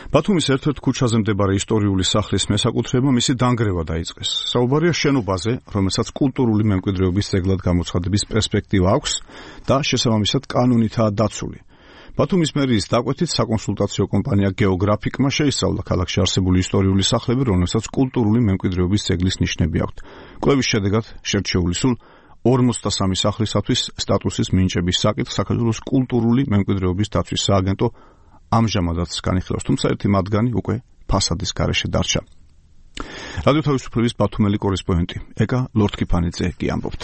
ბათუმის ერთ-ერთ ქუჩაზე მდებარე ისტორიული სახლის მესაკუთრეებმა მისი დანგრევა დაიწყეს. საუბარია შენობაზე, რომელსაც კულტურული მემკვიდრეობის ძეგლად გამოცხადების პერსპექტივა აქვს და შესაბამისად კანონითაა დაცული. ბათუმის მერიის დაკვეთით საკონსულტაციო კომპანია გეოგრაფიკმა შეისწავლა ქალაქში არსებული ისტორიული სახლები, რომელსაც კულტურული მემკვიდრეობის ძეგლის ნიშნები აქვთ. კვლევის შედეგად შერჩეული სულ 43 სახლისათვის სტატუსის მინიჭების საკითხს საქართველოს კულტურული მემკვიდრეობის დაცვის სააგენტო ამჟამადაც განიხილავს, თუმცა ერთი მათგანი უკვე ფასადის გარეშე დარჩა. რადიო თავისუფლების ბათუმელი კორესპონდენტი ეკა ლორთქიფანიძე კი ამბობთ.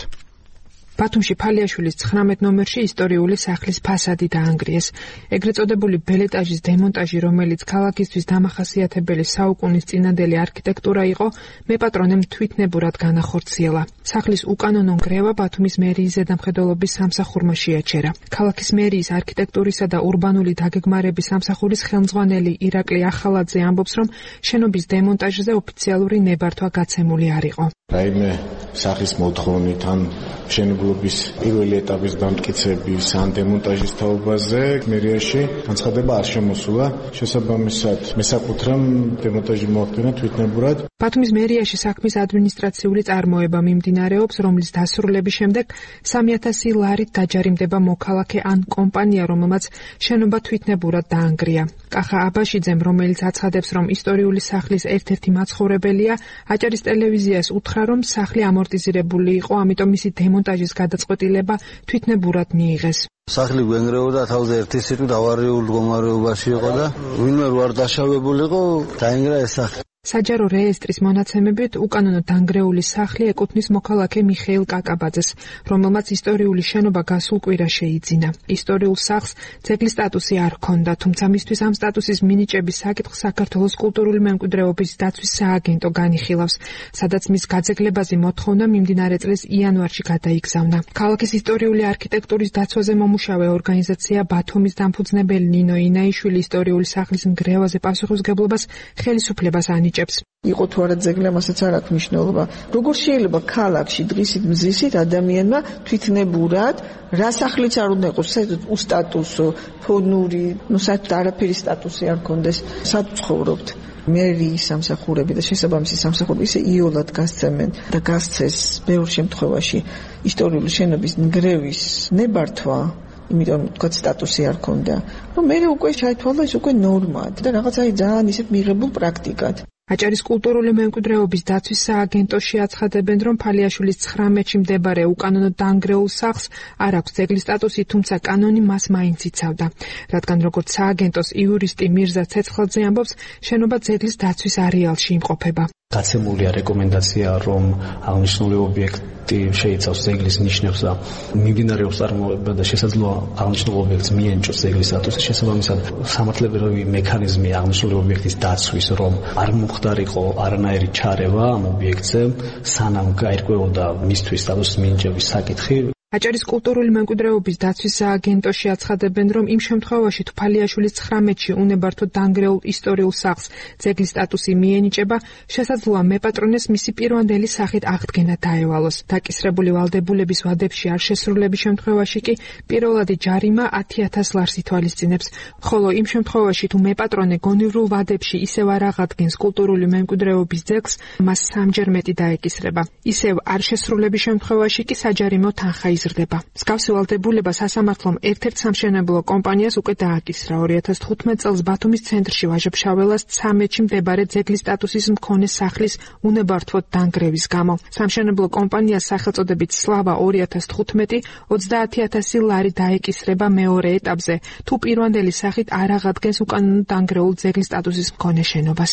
ბათუმში ფალიაშვილის 19 ნომერში ისტორიული სახლის ფასადი დაანგრიეს. ეგრეთ წოდებული ბელეტაჟის დემონტაჟი, რომელიც ქალაქისთვის დამახასიათებელი საუკუნის წინანდელი არქიტექტურა იყო, მეპატრონემ თვითნებურად განახორციელა. სახლის უკანონო ნგრევა ბათუმის მერიის ზედამხედველობის სამსახურმა შეაჩერა. ქალაქის მერიის არქიტექტურისა და ურბანული დაგეგმარების სამსახურის ხელმძღვანელი ირაკლი ახალაძე ამბობს, რომ შენობის დემონტაჟზე ოფიციალური ნებართვა გაცემული არ იყო. რაიმე სახის მოთხოვნით ან მშენებლობის პირველი ეტაპის დამტკიცების ან დემონტაჟის თაობაზე მერიაში განცხადება არ შემოსულა. შესაბამისად, მესაკუთრემ დემონტაჟი მოახდინა თვითნებურად. ბათუმის მერიაში საქმის ადმინისტრაციული წარმოება მიმდინარეობს, რომლის დასრულების შემდეგ 3000 ლარით დაჯარიმდება მოქალაქე ან კომპანია, რომელმაც შენობა თვითნებურად დაანგრია. კახა აბაშიძემ, რომელიც აცხადებს, რომ ისტორიული სახლის ერთ-ერთი მაცხოვრებელია, აჭარის ტელევიზიას უთხრა, რომ სახლი ამორტიზირებული იყო, ამიტომ მისი დემონტაჟის გადაწყვეტილება თვითნებურად მიიღეს. სახლი გვენგრეოდა თავზე ერთი სიტყვით ავარიულ მდგომარეობაში იყო და ვინმე რო არ დაშავებულიყო, დაინგრა ეს სახლი. საჯარო რეესტრის მონაცემებით უკანონო დანგრეული სახლი ეკუთვნის მოქალაქე მიხეილ კაკაბაძეს, რომელმაც ისტორიული შენობა გასულ კვირას შეიძინა. ისტორიულ სახლს ძეგლის სტატუსი არ ჰქონდა, თუმცა მისთვის ამ სტატუსის მინიჭების საკითხს საქართველოს კულტურული მემკვიდრეობის დაცვის სააგენტო განიხილავს, სადაც მის გაძეგლებაზე მოთხოვნა მიმდინარე წლის იანვარში გადაიგზავნა. ქალაქის ისტორიული არქიტექტურის დაცვაზე მომუშავე ორგანიზაცია ბათუმის დამფუძნებელი ნინო ინაიშვილი ისტორიული სახლის ნგრევაზე პასუხისმგებლობას ხელისუფლებას ანიჭებს. იყო თუ არა ძეგლი, ამასაც არ აქვს მნიშვნელობა. როგორ შეიძლება ქალაქში დღისით მზისით ადამიანმა თვითნებურად რა სახლიც არ უნდა იყოს, უსტატუსო, ფონური, საერთოდ არაფერი სტატუსი არ კონდეს, სად ცხოვრობთ? მერიის სამსახურები და შესაბამისი სამსახურები ისე იოლად გასცემენ და გასცეს ბევრ შემთხვევაში ისტორიული შენობის ნგრევის ნებართვა, იმიტომ თქვა სტატუსი არ ქონდა. რომ მე უკვე ჩაითვალა ის უკვე ნორმად და რაღაც ძალიან ისეთ მიღებულ პრაქტიკად. აჭარის კულტურული მემკვიდრეობის დაცვის სააგენტოში აცხადებენ, რომ ფალიაშვილის 19-ში მდებარე უკანონო დანგრეულ სახლს არ აქვს ძეგლის სტატუსი, თუმცა კანონი მას მაინც იცავდა. რადგან როგორც სააგენტოს იურისტი მირზა ცეცხლაძე ამბობს, შენობა ძეგლის დაცვის არეალში იმყოფება. გაცემულია რეკომენდაცია, რომ აღნიშნული ობიექტი შეიცავს ძეგლის ნიშნებს და მიმდინარეობს წარმოება და შესაძლოა აღნიშნულ ობიექტს მიენიჭოს ძეგლის სტატუსი. შესაბამისად, სამართლებრივი მექანიზმი აღნიშნული ობიექტის დაცვის, რომ არ მოხდარიყო არანაირი ჩარევა ამ ობიექტზე, სანამ გაირკვეოდა მისთვის სტატუსის მინიჭების საკითხი. აჭარის კულტურული მემკვიდრეობის დაცვის სააგენტოში აცხადებენ, რომ იმ შემთხვევაში, თუ ფალიაშვილის 19-ში უნებართვოდ დანგრეულ ისტორიულ სახლს ძეგლის სტატუსი მიენიჭება, შესაძლოა მეპატრონეს მისი პირვანდელი სახით აღდგენა დაევალოს. დაკისრებული ვალდებულების ვადებში არ შესრულების შემთხვევაში კი პირველადი ჯარიმა 10,000 ლარს ითვალისწინებს, ხოლო იმ შემთხვევაში, თუ მეპატრონე გონივრულ ვადებში ისევ არ აღადგენს კულტურული მემკვიდრეობის ძეგლს, მას სამჯერ მეტი დაეკისრება. ისევ არ შესრულების შემთხვევაში კი საჯარიმო თანხა იზრდება. მსგავსი ვალდებულება სასამართლომ ერთ-ერთ სამშენებლო კომპანიას უკვე დააკისრა 2015 წელს ბათუმის ცენტრში ვაჟა-ფშაველას 13-ში მდებარე ძეგლის სტატუსის მქონე სახლის უნებართვოდ დანგრევის გამო. სამშენებლო კომპანიას სახელწოდებით სლავა 2015 30,000 ლარი დაეკისრება მეორე ეტაპზე, თუ პირვანდელი სახით არ აღადგენს უკანონო დანგრეულ ძეგლის სტატუსის მქონე შენობას.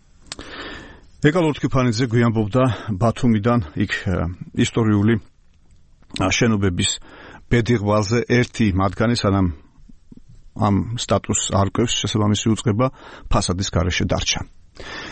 ეკა ლორთქიფანიძე გვიამბობდა ბათუმიდან იქ ისტორიული შენობების ბედიღვალზე ერთი მათგანი, სანამ ამ სტატუსს არკვევს, შესაბამისი უწყება ფასადის გარეშე დარჩა.